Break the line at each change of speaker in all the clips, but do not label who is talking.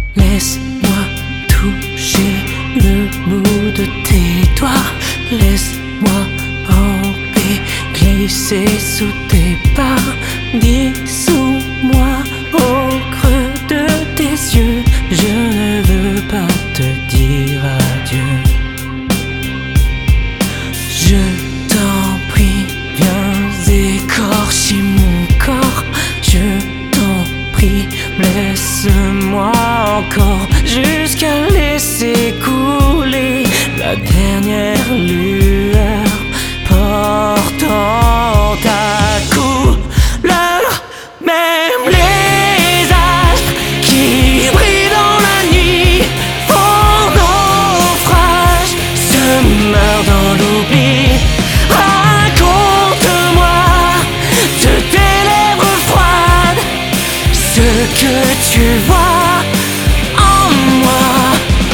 Laisse-moi toucher le bout de tes doigts. Laisse-moi en paix glisser sous tes pas. Dissous-moi au creux de tes yeux. Je ne veux pas te dire adieu. Je t'en prie, viens écorcher mon corps. Je t'en prie, laisse-moi encore jusqu'à laisser couler la dernière lueur portant ta couleur. Même les astres qui brillent dans la nuit font naufrage, se meurent dans l'oubli. Raconte-moi de tes lèvres froides ce que tu vois en moi.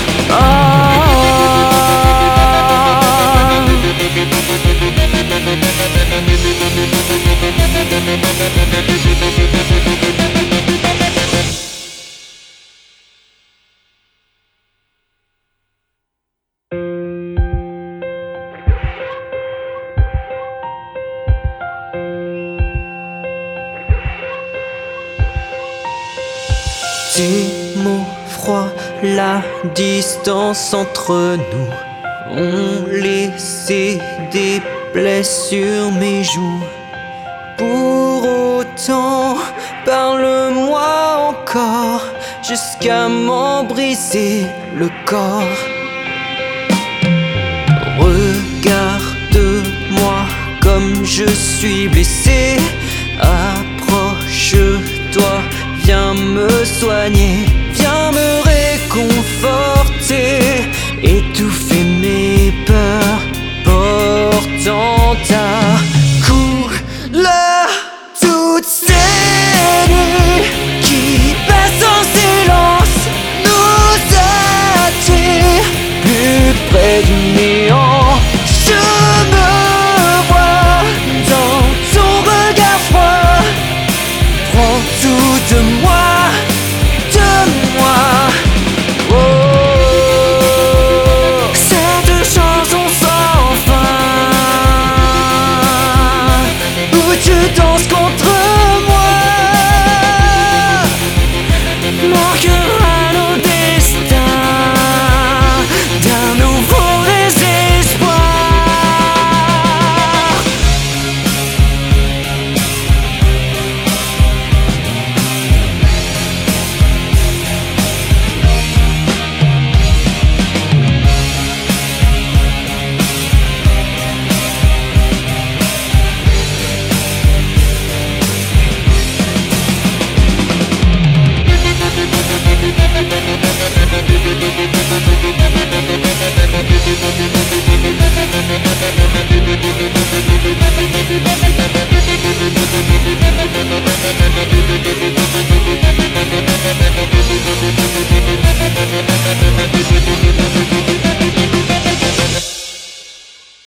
Tes mots froids, la distance entre nous ont laissé des plaies sur mes joues. Pour autant, parle-moi encore jusqu'à m'en briser le corps. Regarde-moi comme je suis blessé. Approche-toi, viens me soigner.